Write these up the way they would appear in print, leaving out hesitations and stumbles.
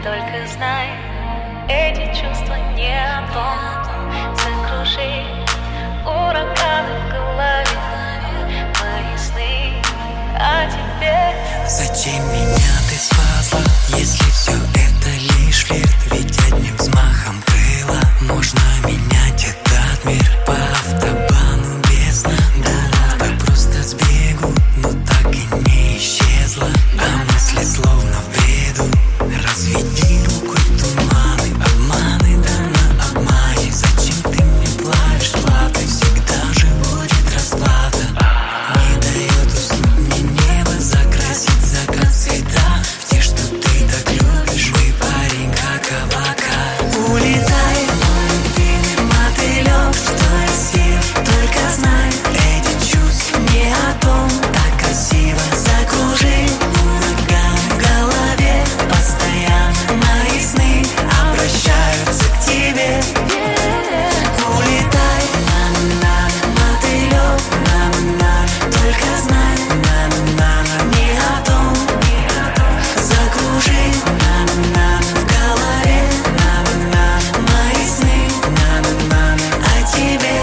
Только знай, эти чувства не о том. Закружи ураганы в голове, мои сны о тебе. Зачем меня ты спасла, если все это лишь флирт? Ведь одним взмахом крыла можно менять этот мир. По автобану без надо просто сбегу, но так и не исчезла. А мысли словно в бреду. Разведи рукой туманы, обманы, да на обмане. Зачем ты мне платишь платы? Всегда же будет расплата. Не дает уснуть мне небо, закрасить закат цвета в те, что ты так любишь. Мой парень как облака. Улетай, мой любимый мотылек, что я сев. Только знай, эти чувства не о том. Так красиво закружи ураган в голове. Постоянно мои сны обращаются к тебе. Улетай, на-на-на, мотылек, на-на-на. Только знай, на-на-на, не о том. Закружи, на-на-на, в голове, на-на-на. Мои сны, на-на-на, о тебе.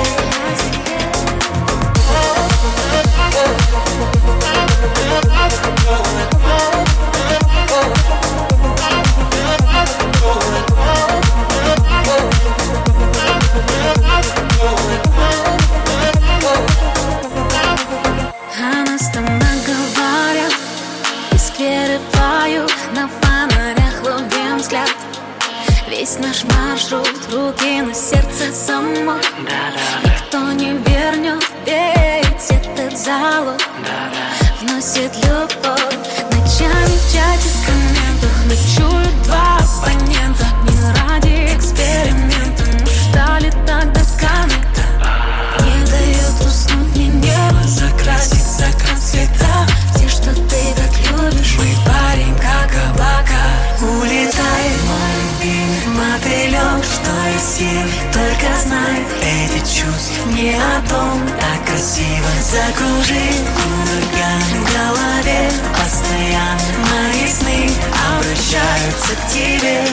О нас там наговорят и скрепают на фонарях ловим взгляд. Весь наш маршрут, руки на сердце само. Никто не вернет, ведь этот залог вносит любовь. Ночами в чате, в комментах ночуют два оппонента. Не ради эксперимента, мы ждали тогда комета. Не дает уснуть мне небо, закрасить закат цвета в те, что ты так любишь. Мой парень как облака. Улетай, мой любимый мотылек, что я сев. Только знай, эти чувства не о том. Так красиво закружи ураган в голове. Постоянно мои сны обращаются к тебе.